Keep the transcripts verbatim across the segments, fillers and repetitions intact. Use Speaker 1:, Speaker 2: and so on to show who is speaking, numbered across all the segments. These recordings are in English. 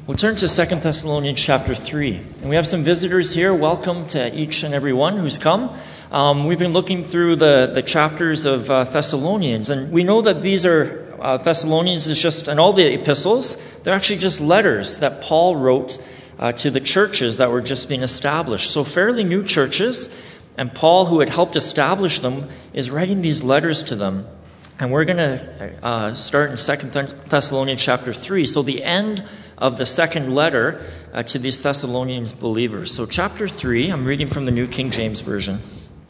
Speaker 1: We'll turn to Second Thessalonians chapter three. And we have some visitors here. Welcome to each and every one who's come. Um, we've been looking through the, the chapters of uh, Thessalonians, and we know that these are, uh, Thessalonians is just, and all the epistles, they're actually just letters that Paul wrote uh, to the churches that were just being established. So fairly new churches, and Paul, who had helped establish them, is writing these letters to them. And we're going to uh, start in Second Thessalonians chapter three. So the end of the second letter uh, to these Thessalonians believers. So chapter three, I'm reading from the New King James Version.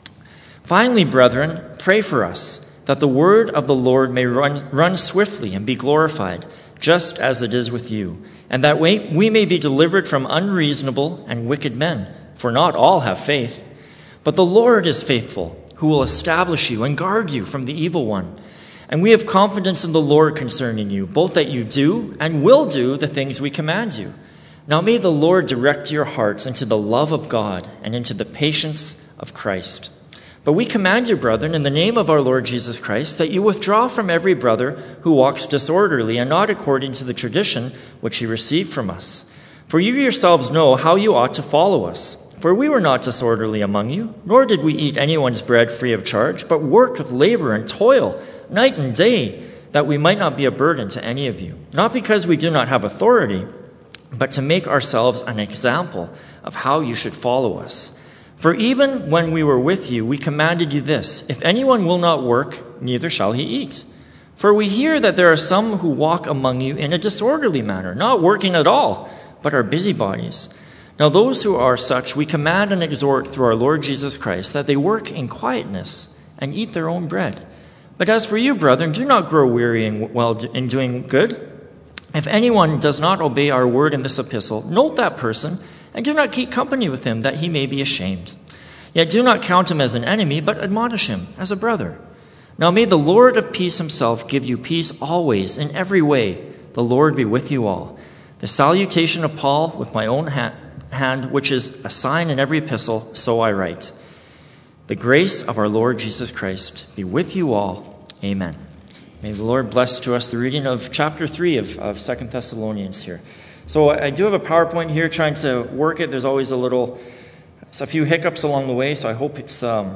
Speaker 1: Finally, brethren, pray for us, that the word of the Lord may run, run swiftly and be glorified, just as it is with you, and that we, we may be delivered from unreasonable and wicked men, for not all have faith. But the Lord is faithful, who will establish you and guard you from the evil one. And we have confidence in the Lord concerning you, both that you do and will do the things we command you. Now may the Lord direct your hearts into the love of God and into the patience of Christ. But we command you, brethren, in the name of our Lord Jesus Christ, that you withdraw from every brother who walks disorderly and not according to the tradition which he received from us. For you yourselves know how you ought to follow us. For we were not disorderly among you, nor did we eat anyone's bread free of charge, but worked with labor and toil, night and day, that we might not be a burden to any of you. Not because we do not have authority, but to make ourselves an example of how you should follow us. For even when we were with you, we commanded you this: if anyone will not work, neither shall he eat. For we hear that there are some who walk among you in a disorderly manner, not working at all, but are busybodies. Now those who are such we command and exhort through our Lord Jesus Christ, that they work in quietness and eat their own bread. But as for you, brethren, do not grow weary in, well, in doing good. If anyone does not obey our word in this epistle, note that person, and do not keep company with him, that he may be ashamed. Yet do not count him as an enemy, but admonish him as a brother. Now may the Lord of peace himself give you peace always, in every way. The Lord be with you all. The salutation of Paul with my own hand, hand, which is a sign in every epistle, so I write. The grace of our Lord Jesus Christ be with you all. Amen. May the Lord bless to us the reading of chapter three of, of Second Thessalonians here. So I do have a PowerPoint here trying to work it. There's always a little, it's a few hiccups along the way, so I hope it's um,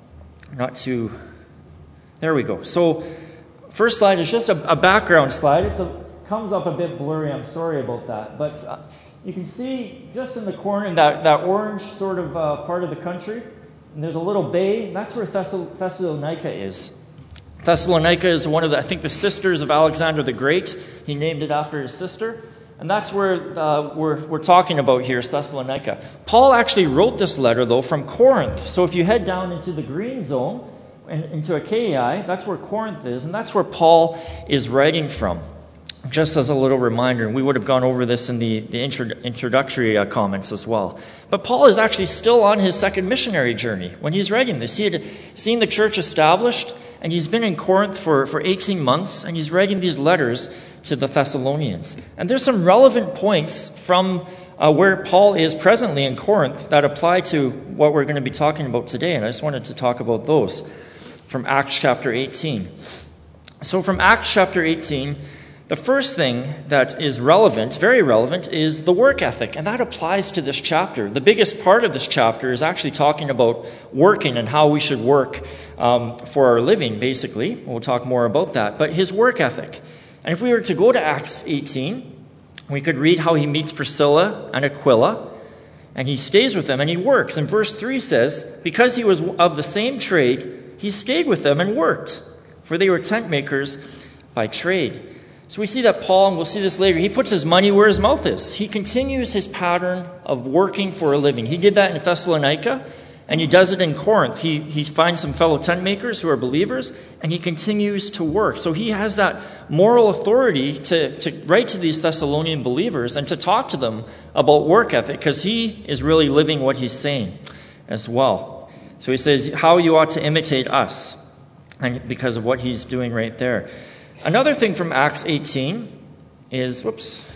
Speaker 1: not too, there we go. So first slide is just a, a background slide. It comes up a bit blurry, I'm sorry about that. But uh, you can see just in the corner, that, that orange sort of uh, part of the country, and there's a little bay. That's where Thessal- Thessalonica is. Thessalonica is one of the, I think, the sisters of Alexander the Great. He named it after his sister. And that's where uh, we're, we're talking about here, is Thessalonica. Paul actually wrote this letter, though, from Corinth. So if you head down into the green zone, and into Achaia, that's where Corinth is, and that's where Paul is writing from. Just as a little reminder, and we would have gone over this in the, the intro, introductory uh, comments as well. But Paul is actually still on his second missionary journey when he's writing this. He had seen the church established, and he's been in Corinth for, for eighteen months, and he's writing these letters to the Thessalonians. And there's some relevant points from uh, where Paul is presently in Corinth that apply to what we're going to be talking about today, and I just wanted to talk about those from Acts chapter eighteen. So from Acts chapter eighteen, the first thing that is relevant, very relevant, is the work ethic, and that applies to this chapter. The biggest part of this chapter is actually talking about working and how we should work um, for our living, basically. We'll talk more about that. But his work ethic. And if we were to go to Acts eighteen, we could read how he meets Priscilla and Aquila, and he stays with them, and he works. And verse three says, because he was of the same trade, he stayed with them and worked, for they were tent makers by trade. So we see that Paul, and we'll see this later, he puts his money where his mouth is. He continues his pattern of working for a living. He did that in Thessalonica, and he does it in Corinth. He, he finds some fellow tent makers who are believers, and he continues to work. So he has that moral authority to, to write to these Thessalonian believers and to talk to them about work ethic, because he is really living what he's saying as well. So he says how you ought to imitate us, and because of what he's doing right there. Another thing from Acts eighteen is, whoops,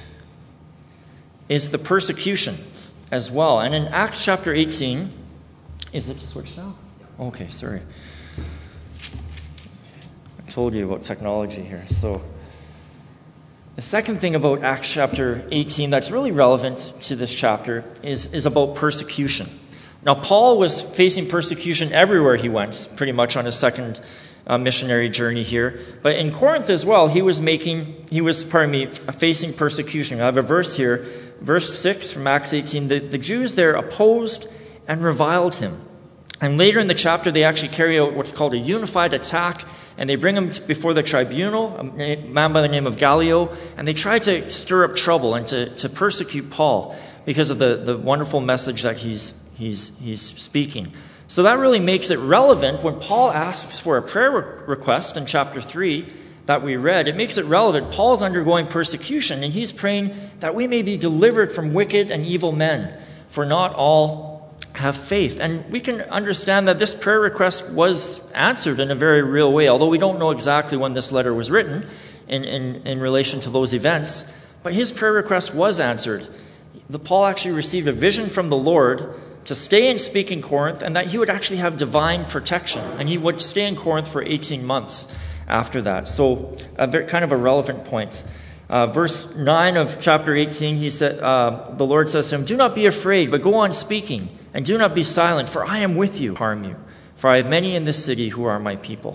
Speaker 1: is the persecution as well. And in Acts chapter eighteen, is it switched now? Okay, sorry. I told you about technology here. So The second thing about Acts chapter eighteen that's really relevant to this chapter is, is about persecution. Now, Paul was facing persecution everywhere he went, pretty much on his second uh, missionary journey here. But in Corinth as well, he was making, he was, pardon me, facing persecution. I have a verse here, verse six from Acts eighteen. The, the Jews there opposed and reviled him. And later in the chapter, they actually carry out what's called a unified attack, and they bring him before the tribunal, a man by the name of Gallio, and they try to stir up trouble and to, to persecute Paul because of the, the wonderful message that he's He's, he's speaking. So that really makes it relevant when Paul asks for a prayer re- request in chapter three that we read. It makes it relevant. Paul's undergoing persecution, and he's praying that we may be delivered from wicked and evil men, for not all have faith. And we can understand that this prayer request was answered in a very real way, although we don't know exactly when this letter was written in, in, in relation to those events. But his prayer request was answered. The, Paul actually received a vision from the Lord to stay and speak in Corinth, and that he would actually have divine protection, and he would stay in Corinth for eighteen months after that. So, a very, kind of a relevant point. Uh, verse nine of chapter eighteen, he said, uh, the Lord says to him, "Do not be afraid, but go on speaking, and do not be silent, for I am with you, harm you. For I have many in this city who are my people."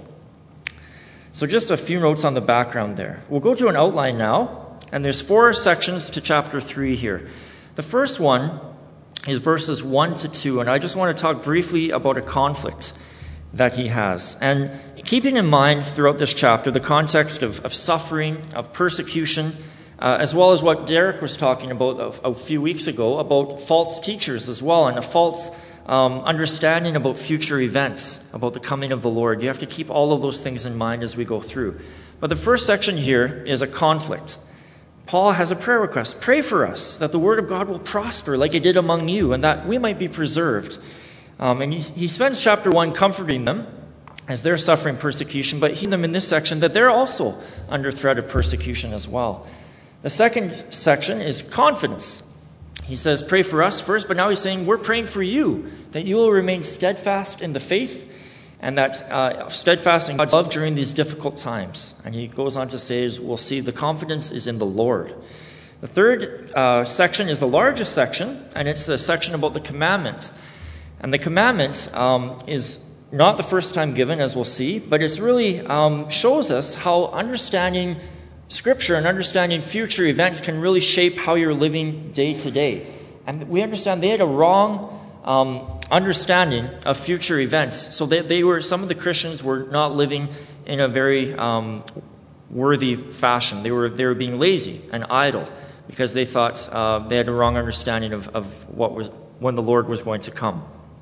Speaker 1: So, just a few notes on the background there. We'll go to an outline now, and there's four sections to chapter three here. The first one is verses one to two, and I just want to talk briefly about a conflict that he has. And keeping in mind throughout this chapter the context of, of suffering, of persecution, uh, as well as what Derek was talking about a, a few weeks ago, about false teachers as well, and a false um, understanding about future events, about the coming of the Lord. You have to keep all of those things in mind as we go through. But the first section here is a conflict. Paul has a prayer request. Pray for us that the word of God will prosper like it did among you, and that we might be preserved. Um, and he, he spends chapter one comforting them as they're suffering persecution, but he them in this section that they're also under threat of persecution as well. The second section is confidence. He says, pray for us first, but now he's saying, we're praying for you, that you will remain steadfast in the faith, and that uh, steadfast in God's love during these difficult times. And he goes on to say, we'll see the confidence is in the Lord. The third uh, section is the largest section, and it's the section about the commandment. And the commandment um, is not the first time given, as we'll see, but it really um, shows us how understanding Scripture and understanding future events can really shape how you're living day to day. And we understand they had a wrong um, understanding of future events. So they, they were, some of the Christians were not living in a very um, worthy fashion. They were, they were being lazy and idle because they thought uh, they had a wrong understanding of, of what was, when the Lord was going to come.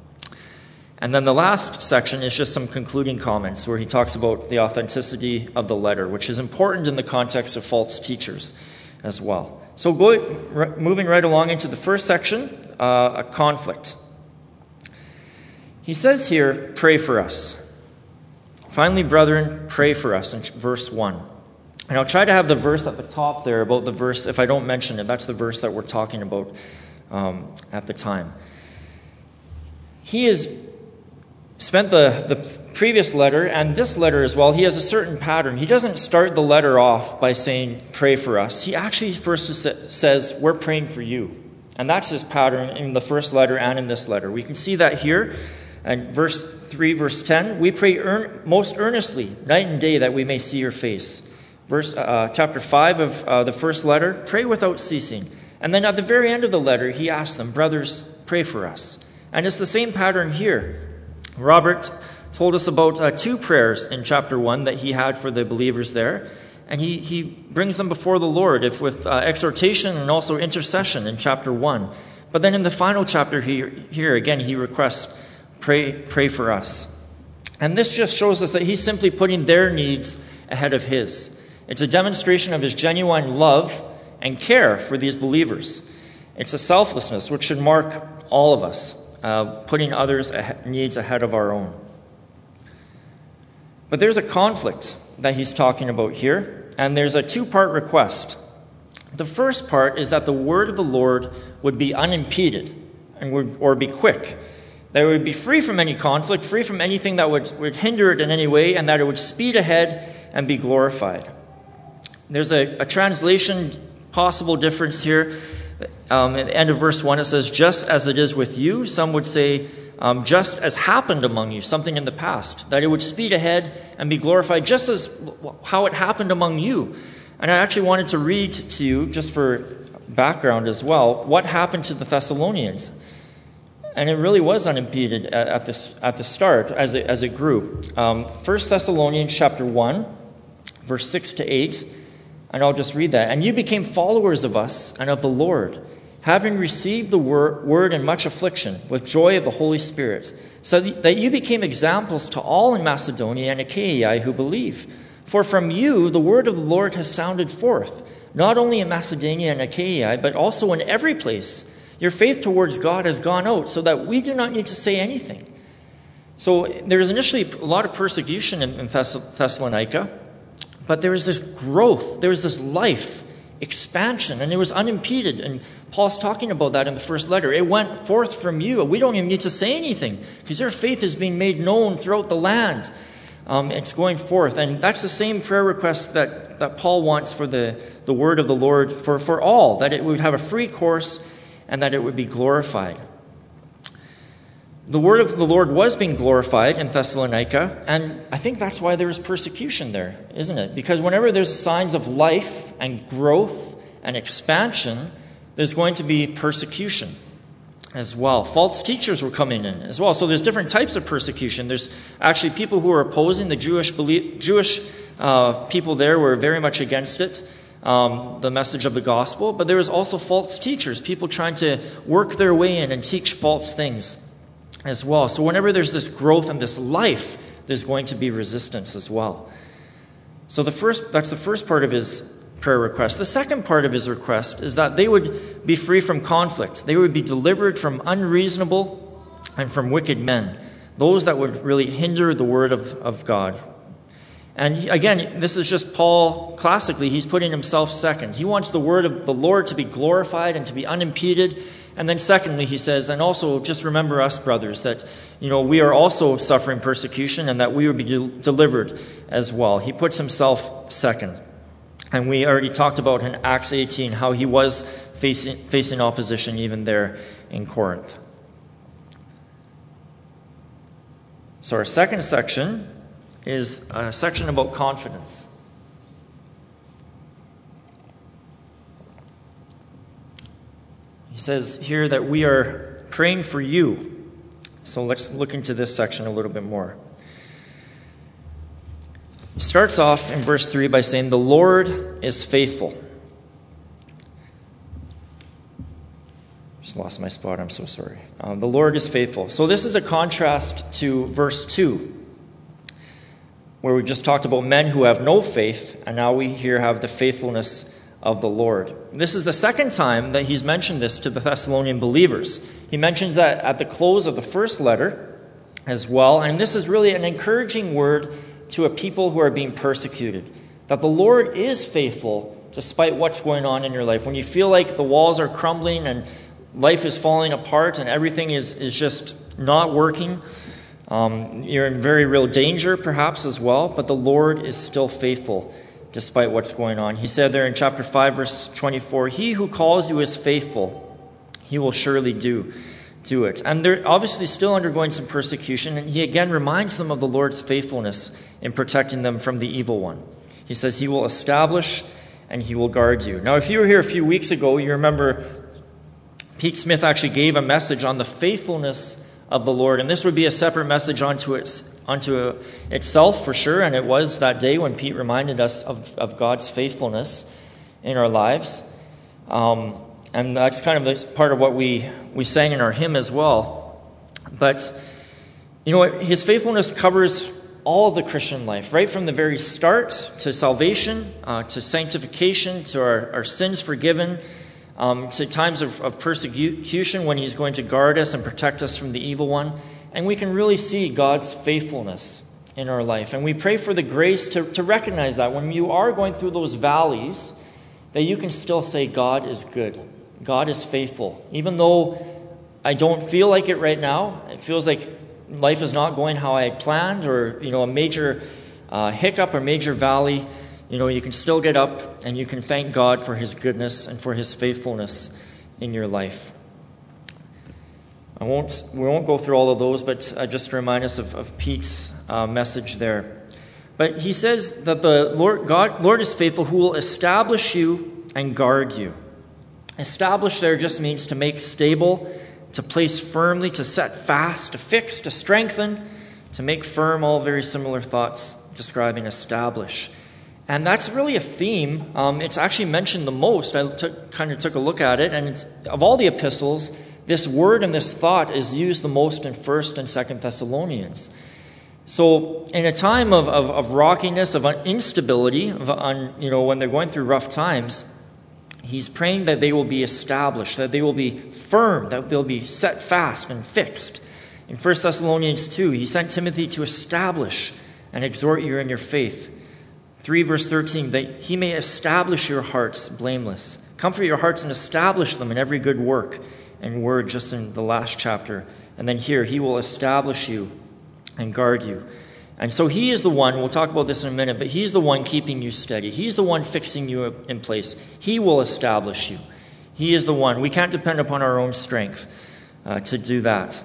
Speaker 1: And then the last section is just some concluding comments where he talks about the authenticity of the letter, which is important in the context of false teachers as well. So go, r- moving right along into the first section, uh, a conflict. He says here, pray for us. Finally, brethren, pray for us in verse one. And I'll try to have the verse at the top there about the verse. If I don't mention it, that's the verse that we're talking about um, at the time. He has spent the, the previous letter and this letter as well. He has a certain pattern. He doesn't start the letter off by saying, pray for us. He actually first says, we're praying for you. And that's his pattern in the first letter and in this letter. We can see that here. And verse three, verse ten, we pray earn, most earnestly, night and day, that we may see your face. Verse uh, chapter five of uh, the first letter, pray without ceasing. And then at the very end of the letter, he asks them, brothers, pray for us. And it's the same pattern here. Robert told us about uh, two prayers in chapter one that he had for the believers there. And he, he brings them before the Lord if with uh, exhortation and also intercession in chapter one. But then in the final chapter here, here again, he requests, Pray, pray for us. And this just shows us that he's simply putting their needs ahead of his. It's a demonstration of his genuine love and care for these believers. It's a selflessness which should mark all of us, uh, putting others' needs ahead of our own. But there's a conflict that he's talking about here, and there's a two-part request. The first part is that the word of the Lord would be unimpeded and would, or be quick. That it would be free from any conflict, free from anything that would, would hinder it in any way, and that it would speed ahead and be glorified. There's a, a translation possible difference here. Um, at the end of verse one, it says, just as it is with you. Some would say, um, just as happened among you, something in the past, that it would speed ahead and be glorified just as how it happened among you. And I actually wanted to read to you, just for background as well, what happened to the Thessalonians. And it really was unimpeded at, at, this, at the start as it, as it grew. Um, First Thessalonians chapter one, verse six to eight, and I'll just read that. And you became followers of us and of the Lord, having received the wor- word in much affliction, with joy of the Holy Spirit, so that you became examples to all in Macedonia and Achaia who believe. For from you the word of the Lord has sounded forth, not only in Macedonia and Achaia, but also in every place. Your faith towards God has gone out, so that we do not need to say anything. So there was initially a lot of persecution in, in Thess- Thessalonica, but there was this growth, there was this life, expansion, and it was unimpeded. And Paul's talking about that in the first letter. It went forth from you. We don't even need to say anything, because your faith is being made known throughout the land. Um, it's going forth. And that's the same prayer request that, that Paul wants for the, the word of the Lord for, for all, that it would have a free course and that it would be glorified. The word of the Lord was being glorified in Thessalonica, and I think that's why there was persecution there, isn't it? Because whenever there's signs of life and growth and expansion, there's going to be persecution as well. False teachers were coming in as well. So there's different types of persecution. There's actually people who are opposing the Jewish belief, Jewish uh, people there were very much against it, um, the message of the gospel. But there was also false teachers, people trying to work their way in and teach false things as well. So whenever there's this growth and this life, there's going to be resistance as well. So the first that's the first part of his prayer request. The second part of his request is that they would be free from conflict. They would be delivered from unreasonable and from wicked men, those that would really hinder the word of, of God. And he, again, this is just Paul, classically, he's putting himself second. He wants the word of the Lord to be glorified and to be unimpeded. And then secondly, he says, and also just remember us, brothers, that, you know, we are also suffering persecution and that we would be de- delivered as well. He puts himself second. And we already talked about in Acts eighteen how he was facing, facing opposition even there in Corinth. So our second section is a section about confidence. He says here that we are praying for you. So let's look into this section a little bit more. He starts off in verse three by saying, the Lord is faithful. Just lost my spot, I'm so sorry. Um, the Lord is faithful. So this is a contrast to verse two, where we just talked about men who have no faith, and now we here have the faithfulness of the Lord. This is the second time that he's mentioned this to the Thessalonian believers. He mentions that at the close of the first letter as well, and this is really an encouraging word to a people who are being persecuted, that the Lord is faithful despite what's going on in your life. When you feel like the walls are crumbling and life is falling apart and everything is, is just not working, um, you're in very real danger perhaps as well, but the Lord is still faithful despite what's going on. He said there in chapter five, verse twenty-four, he who calls you is faithful. He will surely do, do it. And they're obviously still undergoing some persecution, and he again reminds them of the Lord's faithfulness in protecting them from the evil one. He says he will establish and he will guard you. Now, if you were here a few weeks ago, you remember Pete Smith actually gave a message on the faithfulness of the Lord, and this would be a separate message onto its unto itself for sure, and it was that day when Pete reminded us of, of God's faithfulness in our lives. Um, and that's kind of the part of what we, we sang in our hymn as well. But, you know, his faithfulness covers all of the Christian life, right from the very start to salvation, uh, to sanctification, to our, our sins forgiven, um, to times of, of persecution when he's going to guard us and protect us from the evil one. And we can really see God's faithfulness in our life. And we pray for the grace to, to recognize that when you are going through those valleys, that you can still say, God is good. God is faithful. Even though I don't feel like it right now, it feels like life is not going how I had planned, or, you know, a major uh, hiccup or major valley, you know, you can still get up and you can thank God for his goodness and for his faithfulness in your life. I won't, we won't go through all of those, but uh, just to remind us of, of Pete's uh, message there. But he says that the Lord, God, Lord is faithful, who will establish you and guard you. Establish there just means to make stable, to place firmly, to set fast, to fix, to strengthen, to make firm, all very similar thoughts describing establish. And that's really a theme. Um, it's actually mentioned the most. I took, kind of took a look at it, and it's, of all the epistles, this word and this thought is used the most in First and Second Thessalonians. So in a time of, of, of rockiness, of instability, of un, you know, when they're going through rough times, he's praying that they will be established, that they will be firm, that they'll be set fast and fixed. In First Thessalonians two, he sent Timothy to establish and exhort you in your faith. three verse thirteen, that he may establish your hearts blameless. Comfort your hearts and establish them in every good work and word, just in the last chapter. And then here, he will establish you and guard you. And so he is the one, we'll talk about this in a minute, but he's the one keeping you steady. He's the one fixing you in place. He will establish you. He is the one. We can't depend upon our own strength uh, to do that.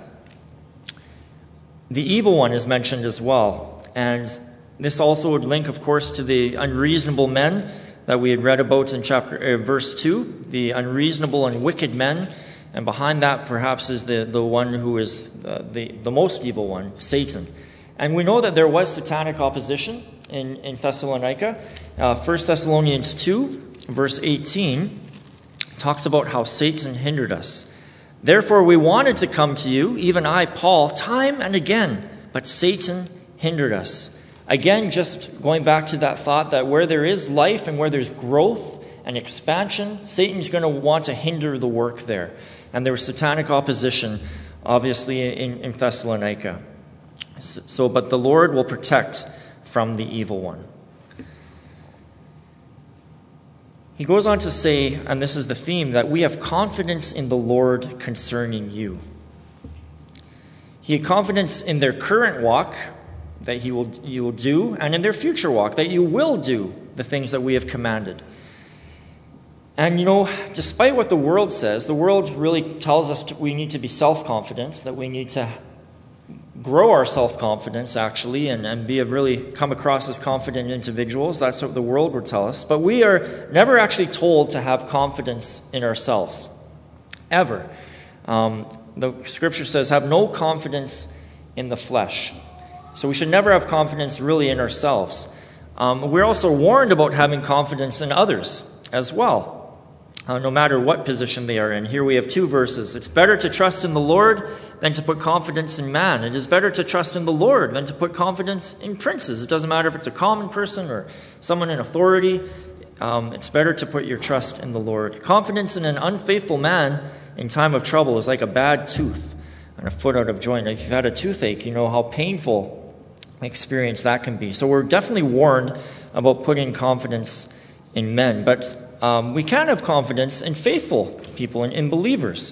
Speaker 1: The evil one is mentioned as well. And this also would link, of course, to the unreasonable men that we had read about in chapter uh, verse two, the unreasonable and wicked men. And behind that, perhaps, is the, the one who is uh, the, the most evil one, Satan. And we know that there was satanic opposition in, in Thessalonica. Uh, First Thessalonians two, verse eighteen, talks about how Satan hindered us. Therefore we wanted to come to you, even I, Paul, time and again, but Satan hindered us. Again, just going back to that thought that where there is life and where there's growth and expansion, Satan's going to want to hinder the work there. And there was satanic opposition, obviously, in, in Thessalonica. So, but the Lord will protect from the evil one. He goes on to say, and this is the theme, that we have confidence in the Lord concerning you. He had confidence in their current walk, that he will, you will do, and in their future walk, that you will do the things that we have commanded. And, you know, despite what the world says, the world really tells us to, we need to be self-confident, that we need to grow our self-confidence, actually, and, and be a really come across as confident individuals. That's what the world would tell us. But we are never actually told to have confidence in ourselves, ever. Um, the Scripture says, have no confidence in the flesh. So we should never have confidence really in ourselves. Um, we're also warned about having confidence in others as well. Uh, no matter what position they are in. Here we have two verses. It's better to trust in the Lord than to put confidence in man. It is better to trust in the Lord than to put confidence in princes. It doesn't matter if it's a common person or someone in authority. Um, it's better to put your trust in the Lord. Confidence in an unfaithful man in time of trouble is like a bad tooth and a foot out of joint. If you've had a toothache, you know how painful experience that can be. So we're definitely warned about putting confidence in men. But Um, we can have confidence in faithful people, in, in believers.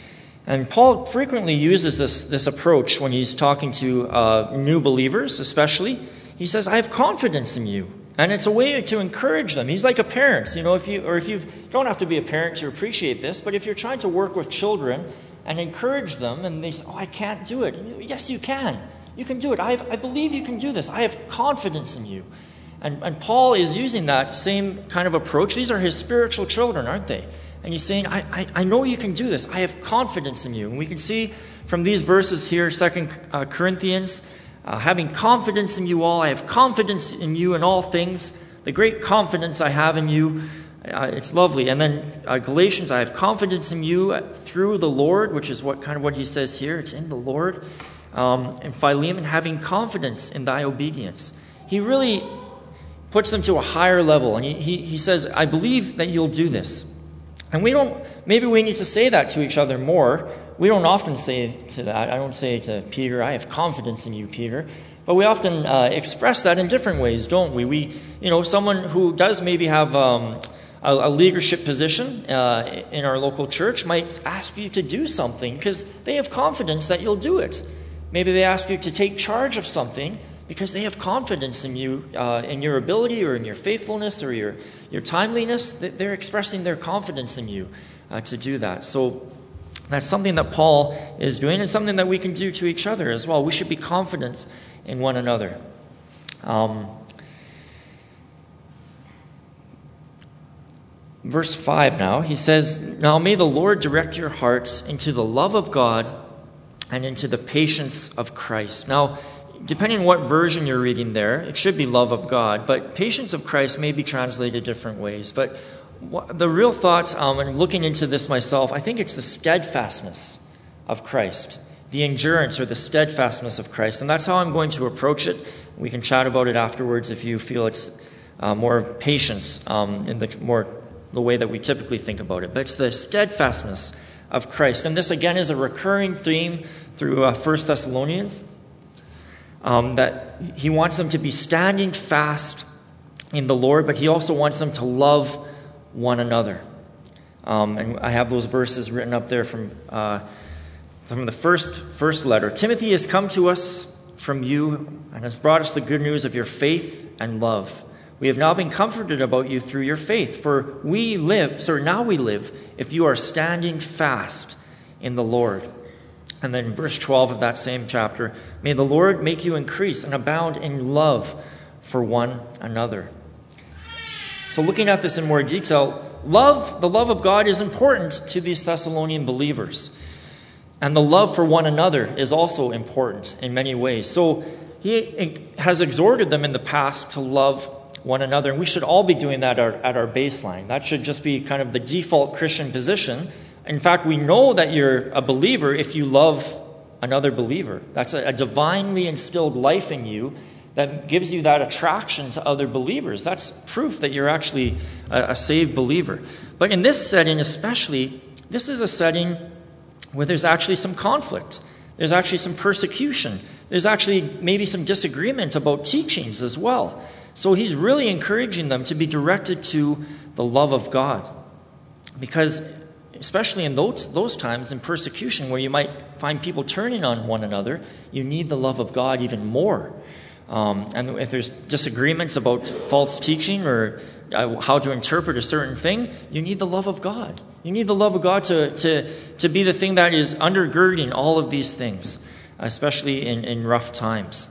Speaker 1: And Paul frequently uses this, this approach when he's talking to uh, new believers, especially. He says, I have confidence in you. And it's a way to encourage them. He's like a parent, you know, if you, or if you've, you don't have to be a parent to appreciate this, but if you're trying to work with children and encourage them, and they say, oh, I can't do it. Yes, you can. You can do it. I, have, I believe you can do this. I have confidence in you. And, and Paul is using that same kind of approach. These are his spiritual children, aren't they? And he's saying, I, I, I know you can do this. I have confidence in you. And we can see from these verses here, Second Corinthians, uh, having confidence in you all. I have confidence in you in all things. The great confidence I have in you. Uh, it's lovely. And then uh, Galatians, I have confidence in you through the Lord, which is what kind of what he says here. It's in the Lord. Um, and Philemon, having confidence in thy obedience. He really puts them to a higher level. And he, he, he says, I believe that you'll do this. And we don't, maybe we need to say that to each other more. We don't often say to that. I don't say to Peter, I have confidence in you, Peter. But we often uh, express that in different ways, don't we? We, you know, someone who does maybe have um, a, a leadership position uh, in our local church might ask you to do something because they have confidence that you'll do it. Maybe they ask you to take charge of something because they have confidence in you, uh, in your ability or in your faithfulness or your, your timeliness. They're expressing their confidence in you uh, to do that. So that's something that Paul is doing, and something that we can do to each other as well. We should be confident in one another. Um, verse five now, he says, "Now may the Lord direct your hearts into the love of God and into the patience of Christ." Now, depending on what version you're reading there, it should be love of God, but patience of Christ may be translated different ways. But the real thought, um, and looking into this myself, I think it's the steadfastness of Christ, the endurance or the steadfastness of Christ. And that's how I'm going to approach it. We can chat about it afterwards if you feel it's uh, more of patience um, in the more the way that we typically think about it. But it's the steadfastness of Christ. And this, again, is a recurring theme through uh, First Thessalonians, um, that he wants them to be standing fast in the Lord, but he also wants them to love one another. Um, and I have those verses written up there from uh, from the first first letter. "Timothy has come to us from you and has brought us the good news of your faith and love. We have now been comforted about you through your faith, for we live, sorry, now we live, if you are standing fast in the Lord." And then verse twelve of that same chapter, "May the Lord make you increase and abound in love for one another." So looking at this in more detail, love, the love of God is important to these Thessalonian believers. And the love for one another is also important in many ways. So he has exhorted them in the past to love one another, and we should all be doing that at our, at our baseline. That should just be kind of the default Christian position. In fact, we know that you're a believer if you love another believer. That's a, a divinely instilled life in you that gives you that attraction to other believers. That's proof that you're actually a, a saved believer. But in this setting especially, this is a setting where there's actually some conflict. There's actually some persecution. There's actually maybe some disagreement about teachings as well. So he's really encouraging them to be directed to the love of God. Because especially in those, those times in persecution where you might find people turning on one another, you need the love of God even more. Um, and if there's disagreements about false teaching or uh, how to interpret a certain thing, you need the love of God. You need the love of God to, to, to be the thing that is undergirding all of these things, especially in, in rough times.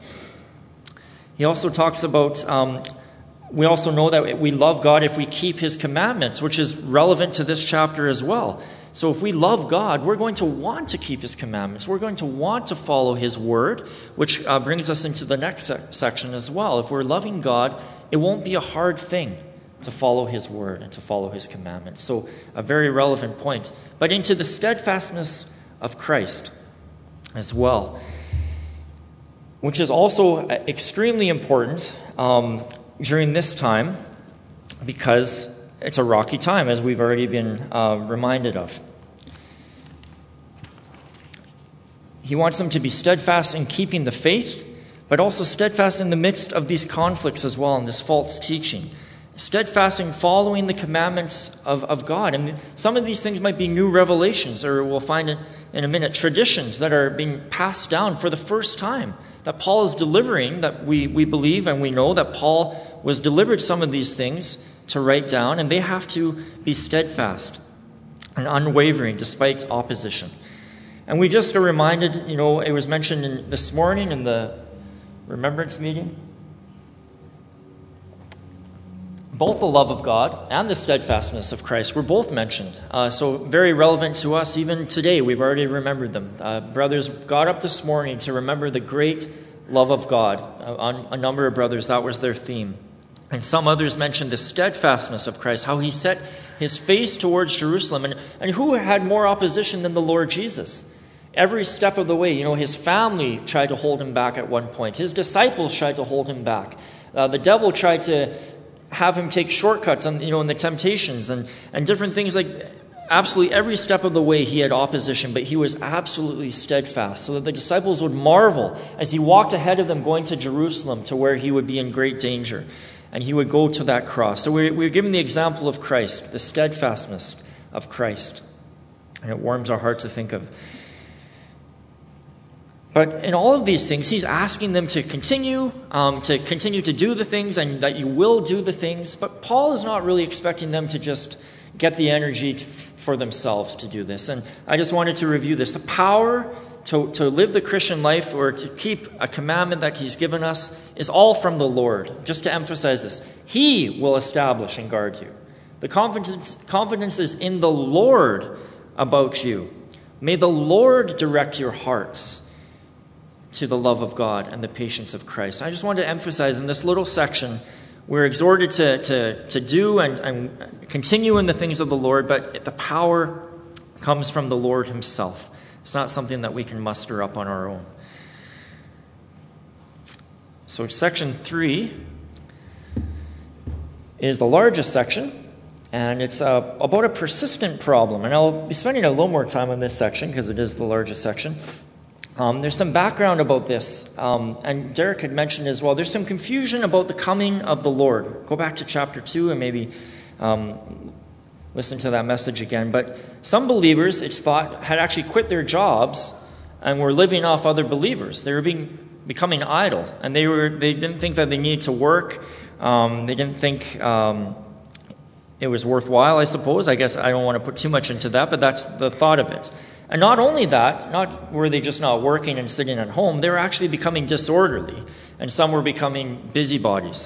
Speaker 1: He also talks about, um, we also know that we love God if we keep his commandments, which is relevant to this chapter as well. So if we love God, we're going to want to keep his commandments. We're going to want to follow his word, which uh, brings us into the next se- section as well. If we're loving God, it won't be a hard thing to follow his word and to follow his commandments. So a very relevant point. But into the steadfastness of Christ as well, which is also extremely important um, during this time, because it's a rocky time, as we've already been uh, reminded of. He wants them to be steadfast in keeping the faith, but also steadfast in the midst of these conflicts as well, and this false teaching. Steadfast in following the commandments of, of God. And some of these things might be new revelations, or we'll find it in a minute, traditions that are being passed down for the first time, that Paul is delivering, that we, we believe and we know that Paul was delivered some of these things to write down, and they have to be steadfast and unwavering despite opposition. And we just are reminded, you know, it was mentioned in, this morning in the remembrance meeting, both the love of God and the steadfastness of Christ were both mentioned. Uh, so very relevant to us even today. We've already remembered them. Uh, brothers got up this morning to remember the great love of God. Uh, on a number of brothers, that was their theme. And some others mentioned the steadfastness of Christ, how he set his face towards Jerusalem. And, and who had more opposition than the Lord Jesus? Every step of the way, you know, his family tried to hold him back at one point. His disciples tried to hold him back. Uh, the devil tried to have him take shortcuts on, you know, in the temptations and, and different things. Like absolutely every step of the way he had opposition, but he was absolutely steadfast, so that the disciples would marvel as he walked ahead of them going to Jerusalem, to where he would be in great danger. And he would go to that cross. So we're, we're given the example of Christ, the steadfastness of Christ. And it warms our heart to think of. But in all of these things, he's asking them to continue, um, to continue to do the things, and that you will do the things. But Paul is not really expecting them to just get the energy to, for themselves to do this. And I just wanted to review this. The power to, to live the Christian life, or to keep a commandment that he's given us, is all from the Lord. Just to emphasize this, he will establish and guard you. The confidence, confidence is in the Lord about you. May the Lord direct your hearts to the love of God and the patience of Christ. I just wanted to emphasize in this little section, we're exhorted to, to, to do and, and continue in the things of the Lord, but the power comes from the Lord himself. It's not something that we can muster up on our own. So section three is the largest section, and it's uh, about a persistent problem. And I'll be spending a little more time on this section because it is the largest section. Um, there's some background about this, um, and Derek had mentioned as well, there's some confusion about the coming of the Lord. Go back to chapter two and maybe um, listen to that message again. But some believers, it's thought, had actually quit their jobs and were living off other believers. They were being becoming idle, and they were they didn't think that they needed to work. Um, they didn't think um, it was worthwhile, I suppose. I guess I don't want to put too much into that, but that's the thought of it. And not only that, not were they just not working and sitting at home, they were actually becoming disorderly. And some were becoming busybodies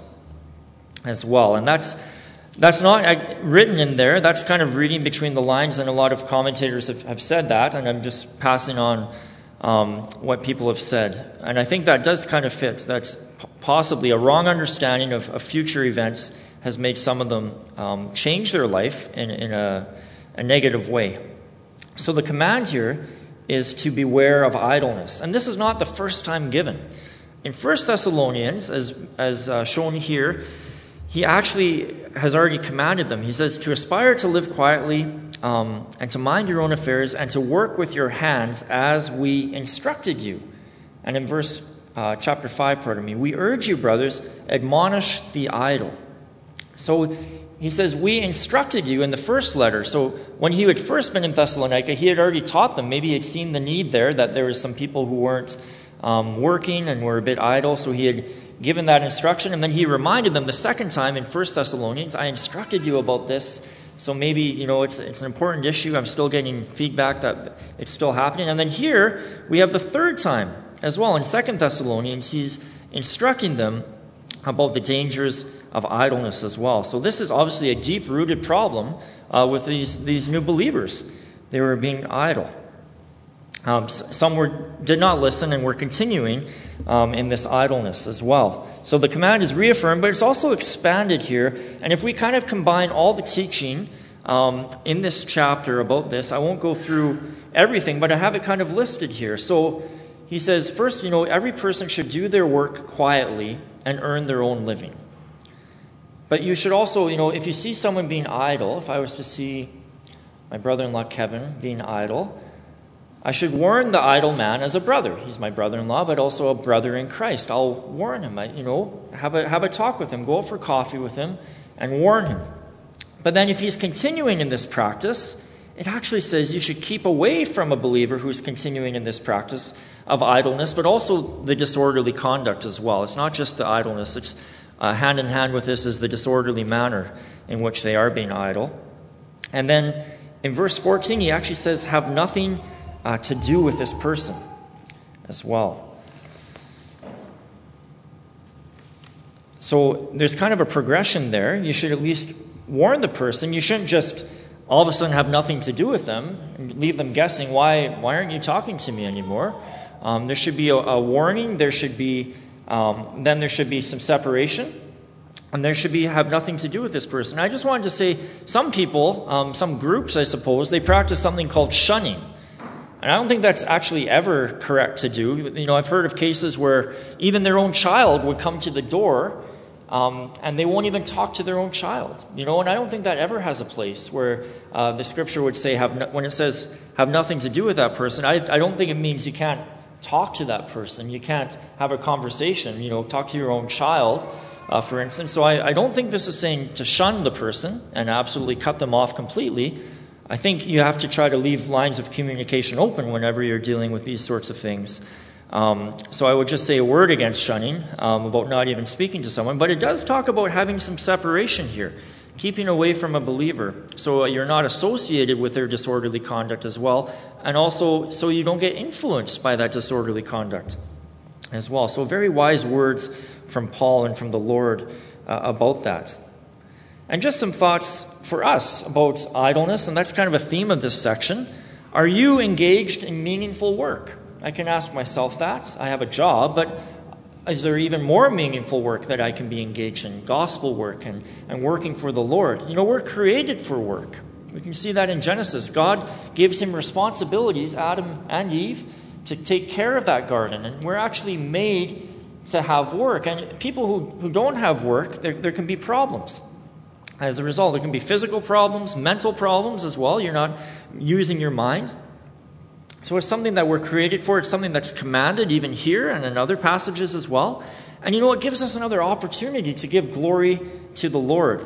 Speaker 1: as well. And that's that's not written in there. That's kind of reading between the lines, and a lot of commentators have, have said that. And I'm just passing on um, what people have said. And I think that does kind of fit. That's possibly a wrong understanding of, of future events has made some of them um, change their life in, in a, a negative way. So the command here is to beware of idleness. And this is not the first time given. In First Thessalonians, as, as uh, shown here, he actually has already commanded them. He says to aspire to live quietly um, and to mind your own affairs and to work with your hands as we instructed you. And in verse uh, chapter five, pardon me, we urge you, brothers, admonish the idle. So he says, we instructed you in the first letter. So when he had first been in Thessalonica, he had already taught them. Maybe he had seen the need there, that there was some people who weren't um, working and were a bit idle. So he had given that instruction. And then he reminded them the second time in First Thessalonians, I instructed you about this. So maybe, you know, it's, it's an important issue. I'm still getting feedback that it's still happening. And then here we have the third time as well. In Second Thessalonians, he's instructing them about the dangers of idleness as well. So this is obviously a deep-rooted problem uh, with these, these new believers. They were being idle. Um, some were did not listen and were continuing um, in this idleness as well. So the command is reaffirmed, but it's also expanded here. And if we kind of combine all the teaching um, in this chapter about this, I won't go through everything, but I have it kind of listed here. So he says, first, you know, every person should do their work quietly and earn their own living. But you should also, you know, if you see someone being idle, if I was to see my brother-in-law Kevin being idle, I should warn the idle man as a brother. He's my brother-in-law, but also a brother in Christ. I'll warn him, I, you know, have a, have a talk with him, go out for coffee with him, and warn him. But then if he's continuing in this practice, it actually says you should keep away from a believer who's continuing in this practice of idleness, but also the disorderly conduct as well. It's not just the idleness. It's uh, hand in hand with this is the disorderly manner in which they are being idle. And then in verse fourteen, he actually says, have nothing uh, to do with this person as well. So there's kind of a progression there. You should at least warn the person. You shouldn't just all of a sudden have nothing to do with them and leave them guessing, why why aren't you talking to me anymore? Um, there should be a, a warning. There should be um, then there should be some separation, and there should be have nothing to do with this person. I just wanted to say some people, um, some groups, I suppose, they practice something called shunning, and I don't think that's actually ever correct to do. You know, I've heard of cases where even their own child would come to the door. Um, and they won't even talk to their own child, you know. And I don't think that ever has a place where uh, the Scripture would say, "Have no, when it says have nothing to do with that person." I, I don't think it means you can't talk to that person, you can't have a conversation, you know, talk to your own child, uh, for instance. So I, I don't think this is saying to shun the person and absolutely cut them off completely. I think you have to try to leave lines of communication open whenever you're dealing with these sorts of things. Um, so I would just say a word against shunning, um, about not even speaking to someone. But it does talk about having some separation here, keeping away from a believer, so you're not associated with their disorderly conduct as well, and also so you don't get influenced by that disorderly conduct as well. So very wise words from Paul and from the Lord uh, about that. And just some thoughts for us about idleness, and that's kind of a theme of this section. Are you engaged in meaningful work? I can ask myself that. I have a job, but is there even more meaningful work that I can be engaged in? Gospel work and, and working for the Lord. You know, we're created for work. We can see that in Genesis. God gives him responsibilities, Adam and Eve, to take care of that garden. And we're actually made to have work. And people who, who don't have work, there, there can be problems. As a result, there can be physical problems, mental problems as well. You're not using your mind. So it's something that we're created for. It's something that's commanded even here and in other passages as well. And you know, it gives us another opportunity to give glory to the Lord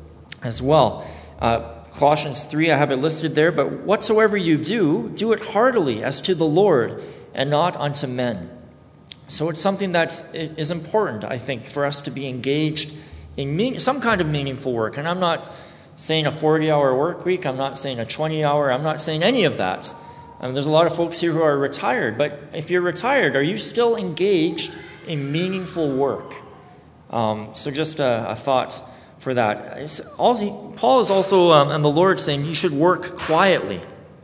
Speaker 1: as well. Uh, Colossians three, I have it listed there. But whatsoever you do, do it heartily as to the Lord and not unto men. So it's something that is important, I think, for us to be engaged in mean, some kind of meaningful work. And I'm not saying a forty-hour work week. I'm not saying a twenty-hour. I'm not saying any of that. Um, there's a lot of folks here who are retired, but if you're retired, are you still engaged in meaningful work? Um, so just a, a thought for that. It's also, Paul is also, um, and the Lord saying, you should work quietly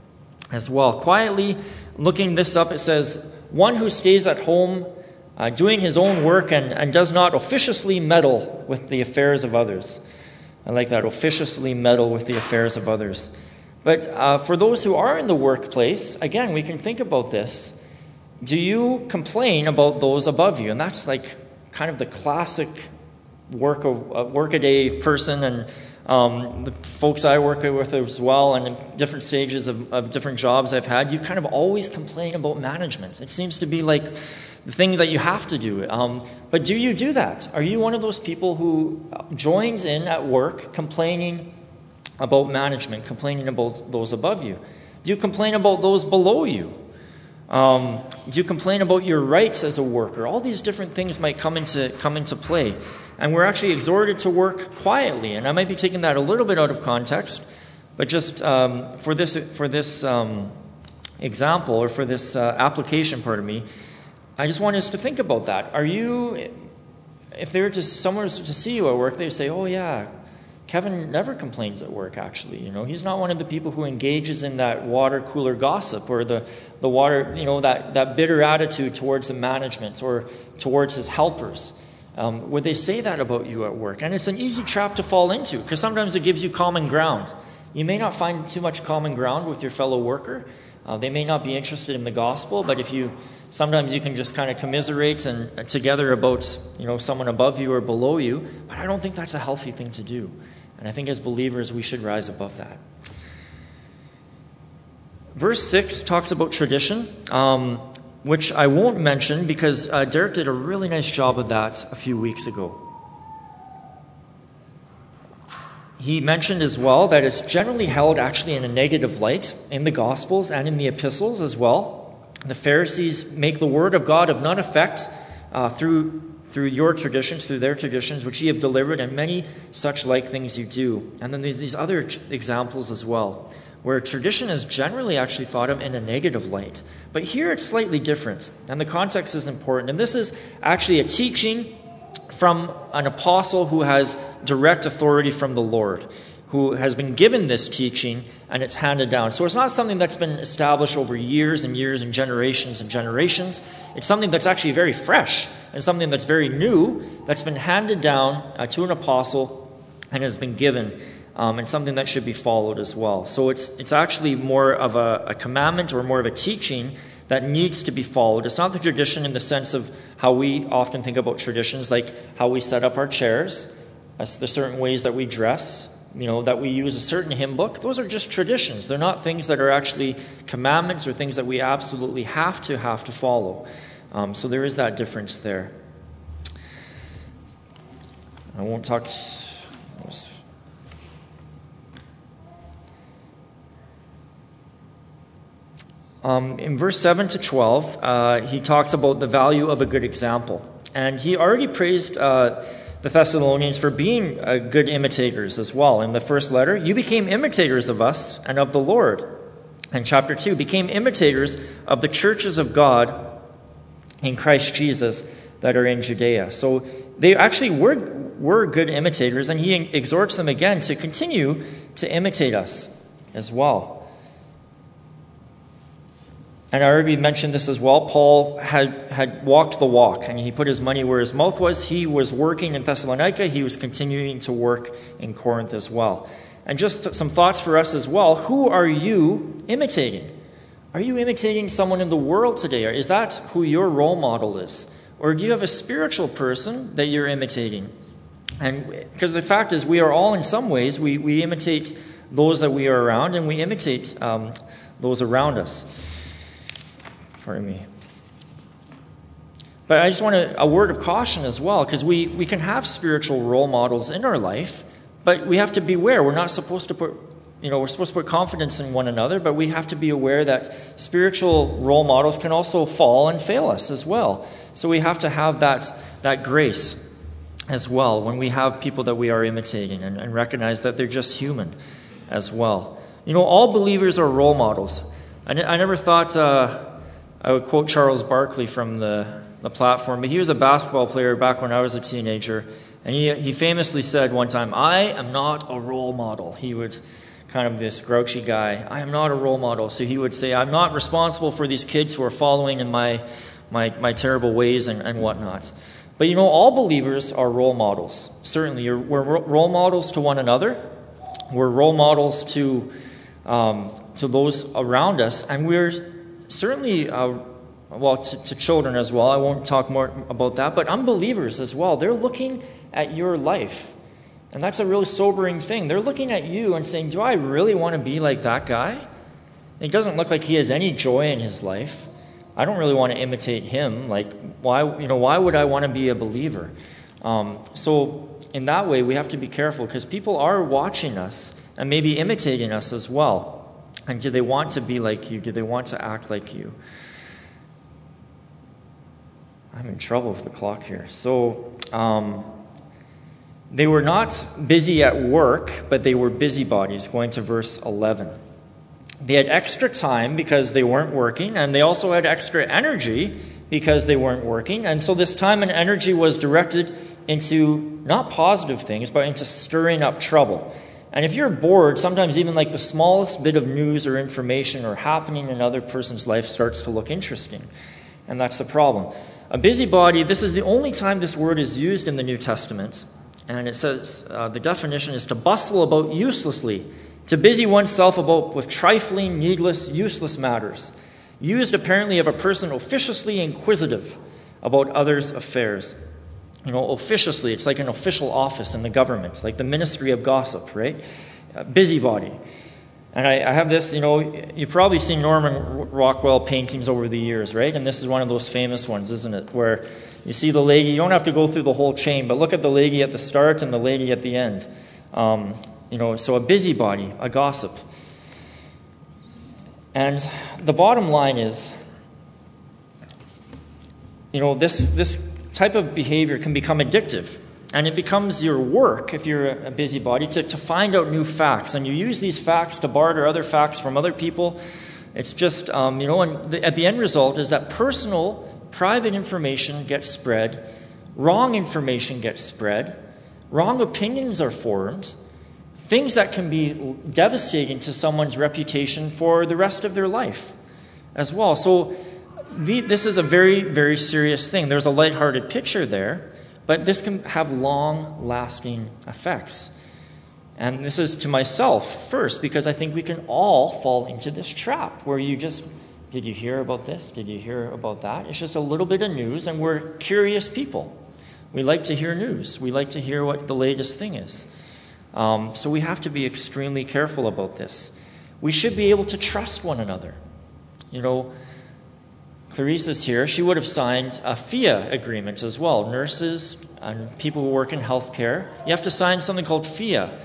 Speaker 1: as well. Quietly, looking this up, it says, one who stays at home uh, doing his own work and, and does not officiously meddle with the affairs of others. I like that, officiously meddle with the affairs of others. But uh, for those who are in the workplace, again, we can think about this. Do you complain about those above you? And that's like kind of the classic work of, uh, work-a-day person, and um, the folks I work with as well, and in different stages of, of different jobs I've had, you kind of always complain about management. It seems to be like the thing that you have to do. Um, but do you do that? Are you one of those people who joins in at work complaining about management, complaining about those above you? Do you complain about those below you? Um, do you complain about your rights as a worker? All these different things might come into come into play. And we're actually exhorted to work quietly. And I might be taking that a little bit out of context, but just um, for this for this um, example, or for this uh, application, pardon me, I just want us to think about that. Are you, if they were to someone was to see you at work, they would say, "Oh yeah, Kevin never complains at work, actually. You know, he's not one of the people who engages in that water cooler gossip, or the, the water, you know, that, that bitter attitude towards the management or towards his helpers." Um, would they say that about you at work? And it's an easy trap to fall into, because sometimes it gives you common ground. You may not find too much common ground with your fellow worker. Uh, they may not be interested in the gospel, but if you, sometimes you can just kind of commiserate and uh, together about, you know, someone above you or below you. But I don't think that's a healthy thing to do. And I think as believers, we should rise above that. Verse six talks about tradition, um, which I won't mention because uh, Derek did a really nice job of that a few weeks ago. He mentioned as well that it's generally held actually in a negative light in the Gospels and in the epistles as well. The Pharisees make the word of God of none effect uh, through through your traditions, through their traditions, which ye have delivered, and many such like things you do. And then there's these other examples as well, where tradition is generally actually thought of in a negative light. But here it's slightly different, and the context is important. And this is actually a teaching from an apostle who has direct authority from the Lord, who has been given this teaching, and it's handed down. So it's not something that's been established over years and years and generations and generations. It's something that's actually very fresh and something that's very new, that's been handed down uh, to an apostle and has been given, um, and something that should be followed as well. So it's it's actually more of a, a commandment, or more of a teaching that needs to be followed. It's not the tradition in the sense of how we often think about traditions, like how we set up our chairs, that's the certain ways that we dress, you know, that we use a certain hymn book. Those are just traditions. They're not things that are actually commandments or things that we absolutely have to have to follow. Um, so there is that difference there. I won't talk. Um, in verse seven to twelve, uh, he talks about the value of a good example. And he already praised uh, the Thessalonians for being uh, good imitators as well. In the first letter, you became imitators of us and of the Lord. And chapter two, became imitators of the churches of God in Christ Jesus that are in Judea. So they actually were, were good imitators, and he exhorts them again to continue to imitate us as well. And I already mentioned this as well. Paul had, had walked the walk, and he put his money where his mouth was. He was working in Thessalonica. He was continuing to work in Corinth as well. And just some thoughts for us as well. Who are you imitating? Are you imitating someone in the world today? Or is that who your role model is? Or do you have a spiritual person that you're imitating? And because the fact is, we are all in some ways, we, we imitate those that we are around, and we imitate um, those around us. Pardon me. But I just want to, a word of caution as well, because we, we can have spiritual role models in our life, but we have to beware. We're not supposed to put, you know, we're supposed to put confidence in one another, but we have to be aware that spiritual role models can also fall and fail us as well. So we have to have that, that grace as well when we have people that we are imitating, and, and recognize that they're just human as well. You know, all believers are role models. I, I never thought... Uh, I would quote Charles Barkley from the, the platform, but he was a basketball player back when I was a teenager, and he he famously said one time, I am not a role model. He would, kind of this grouchy guy, I am not a role model. So he would say, I'm not responsible for these kids who are following in my my, my terrible ways and, and whatnot. But you know, all believers are role models. Certainly, You're, we're role models to one another. We're role models to um, to those around us, and we're certainly, uh, well, to, to children as well. I won't talk more about that, but unbelievers as well. They're looking at your life, and that's a really sobering thing. They're looking at you and saying, do I really want to be like that guy? It doesn't look like he has any joy in his life. I don't really want to imitate him. Like, why, you know, why would I want to be a believer? Um, so in that way, we have to be careful, because people are watching us and maybe imitating us as well. And do they want to be like you? Do they want to act like you? I'm in trouble with the clock here. So, um, they were not busy at work, but they were busybodies, going to verse eleven. They had extra time because they weren't working, and they also had extra energy because they weren't working. And so this time and energy was directed into not positive things, but into stirring up trouble. And if you're bored, sometimes even like the smallest bit of news or information or happening in another person's life starts to look interesting. And that's the problem. A busybody, this is the only time this word is used in the New Testament. And it says, uh, the definition is to bustle about uselessly, to busy oneself about with trifling, needless, useless matters. Used apparently of a person officiously inquisitive about others' affairs. You know, officiously, it's like an official office in the government, like the Ministry of Gossip, right? A busybody. And I, I have this, you know, you've probably seen Norman Rockwell paintings over the years, right? And this is one of those famous ones, isn't it? Where you see the lady, you don't have to go through the whole chain, but look at the lady at the start and the lady at the end. Um, you know, so a busybody, a gossip. And the bottom line is, you know, this this type of behavior can become addictive, and it becomes your work, if you're a busybody, to, to find out new facts, and you use these facts to barter other facts from other people. It's just, um, you know, and the, at the end result is that personal, private information gets spread, wrong information gets spread, wrong opinions are formed, things that can be devastating to someone's reputation for the rest of their life as well. So the, this is a very, very serious thing. There's a lighthearted picture there, but this can have long-lasting effects. And this is to myself first, because I think we can all fall into this trap where you just, did you hear about this? Did you hear about that? It's just a little bit of news, and we're curious people. We like to hear news. We like to hear what the latest thing is. Um, so we have to be extremely careful about this. We should be able to trust one another. You know, Clarice is here. She would have signed a F I A agreement as well. Nurses and people who work in healthcare, you have to sign something called F I A.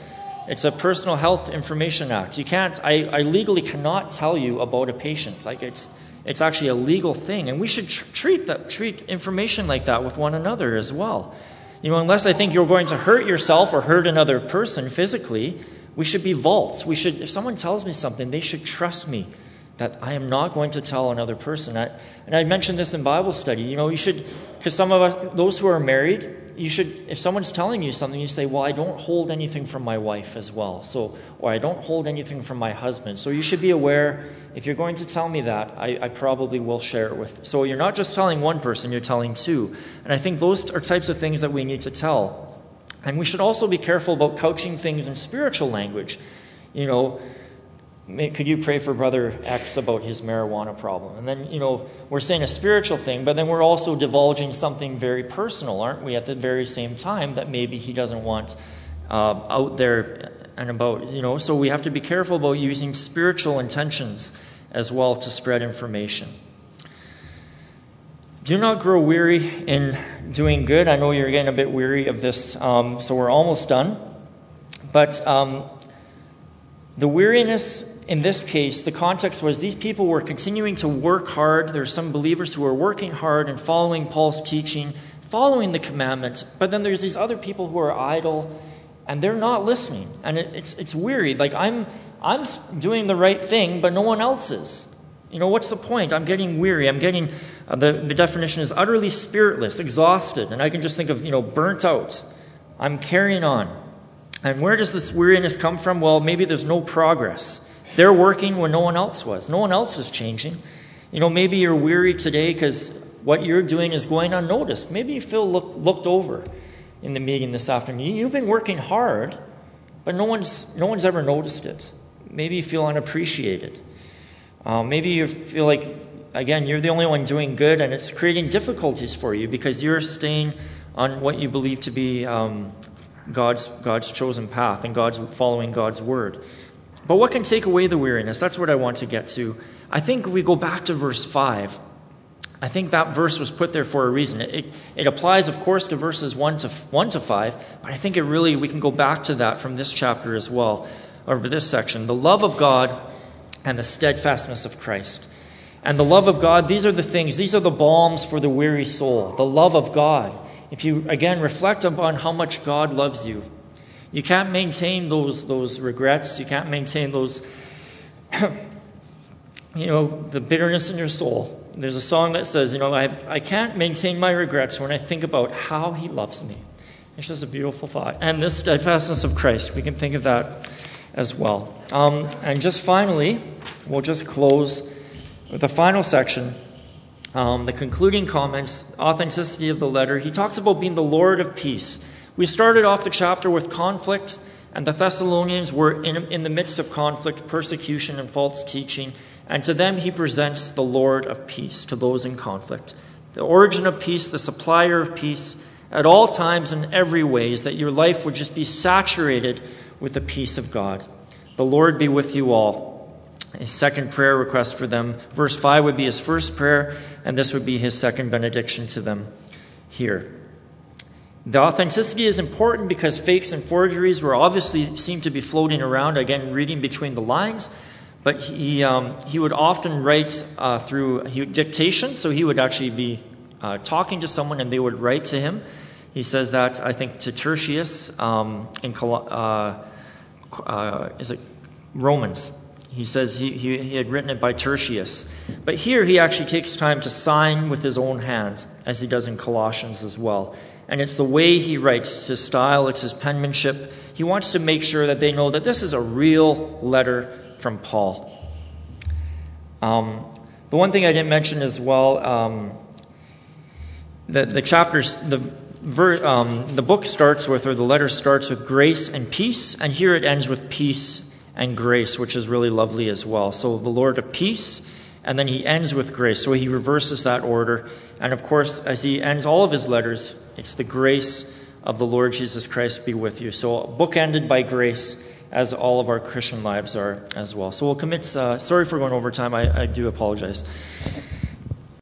Speaker 1: It's a Personal Health Information Act. You can't, I, I legally cannot tell you about a patient. Like it's it's actually a legal thing. And we should tr- treat that, treat information like that with one another as well. You know, unless I think you're going to hurt yourself or hurt another person physically, we should be vaults. We should, if someone tells me something, they should trust me that I am not going to tell another person. I, and I mentioned this in Bible study. You know, you should, because some of us, those who are married, you should, if someone's telling you something, you say, well, I don't hold anything from my wife as well. So, or I don't hold anything from my husband. So you should be aware, if you're going to tell me that, I, I probably will share it with. So you're not just telling one person, you're telling two. And I think those are types of things that we need to tell. And we should also be careful about couching things in spiritual language. You know, could you pray for Brother X about his marijuana problem? And then, you know, we're saying a spiritual thing, but then we're also divulging something very personal, aren't we, at the very same time that maybe he doesn't want uh, out there and about, you know. So we have to be careful about using spiritual intentions as well to spread information. Do not grow weary in doing good. I know you're getting a bit weary of this, um, so we're almost done. But um, the weariness in this case, the context was these people were continuing to work hard. There are some believers who are working hard and following Paul's teaching, following the commandment. But then there's these other people who are idle, and they're not listening. And it, it's it's weary. Like I'm I'm doing the right thing, but no one else is. You know, what's the point? I'm getting weary. I'm getting, uh, the, the definition is utterly spiritless, exhausted. And I can just think of, you know, burnt out. I'm carrying on. And where does this weariness come from? Well, maybe there's no progress. They're working when no one else was. No one else is changing. You know, maybe you're weary today because what you're doing is going unnoticed. Maybe you feel look, looked over in the meeting this afternoon. You've been working hard, but no one's no one's ever noticed it. Maybe you feel unappreciated. Uh, maybe you feel like, again, you're the only one doing good, and it's creating difficulties for you because you're staying on what you believe to be um, God's God's chosen path and God's following God's word. But what can take away the weariness? That's what I want to get to. I think if we go back to verse five, I think that verse was put there for a reason. It, it, it applies, of course, to verses one to one to five, but I think it really, we can go back to that from this chapter as well, or this section. The love of God and the steadfastness of Christ. And the love of God, these are the things, these are the balms for the weary soul. The love of God. If you, again, reflect upon how much God loves you, you can't maintain those those regrets. You can't maintain those, you know, the bitterness in your soul. There's a song that says, you know, I I can't maintain my regrets when I think about how he loves me. It's just a beautiful thought. And this steadfastness of Christ, we can think of that as well. Um, and just finally, we'll just close with the final section, um, the concluding comments, authenticity of the letter. He talks about being the Lord of peace. We started off the chapter with conflict, and the Thessalonians were in, in the midst of conflict, persecution, and false teaching. And to them he presents the Lord of peace, to those in conflict. The origin of peace, the supplier of peace, at all times and every way, is that your life would just be saturated with the peace of God. The Lord be with you all. His second prayer request for them. Verse five would be his first prayer, and this would be his second benediction to them here. The authenticity is important because fakes and forgeries were obviously seem to be floating around, again, reading between the lines. But he um, he would often write uh, through he, dictation, so he would actually be uh, talking to someone and they would write to him. He says that, I think, to Tertius um, in uh, uh, is it Romans. He says he, he, he had written it by Tertius. But here he actually takes time to sign with his own hand, as he does in Colossians as well. And it's the way he writes, it's his style, it's his penmanship. He wants to make sure that they know that this is a real letter from Paul. Um, the one thing I didn't mention as well, um, the, the chapters, the ver, um, the book starts with, or the letter starts with grace and peace, and here it ends with peace and grace, which is really lovely as well. So the Lord of peace, and then he ends with grace. So he reverses that order. And of course, as he ends all of his letters, it's the grace of the Lord Jesus Christ be with you. So a book ended by grace, as all of our Christian lives are as well. So we'll commit, uh, sorry for going over time, I, I do apologize.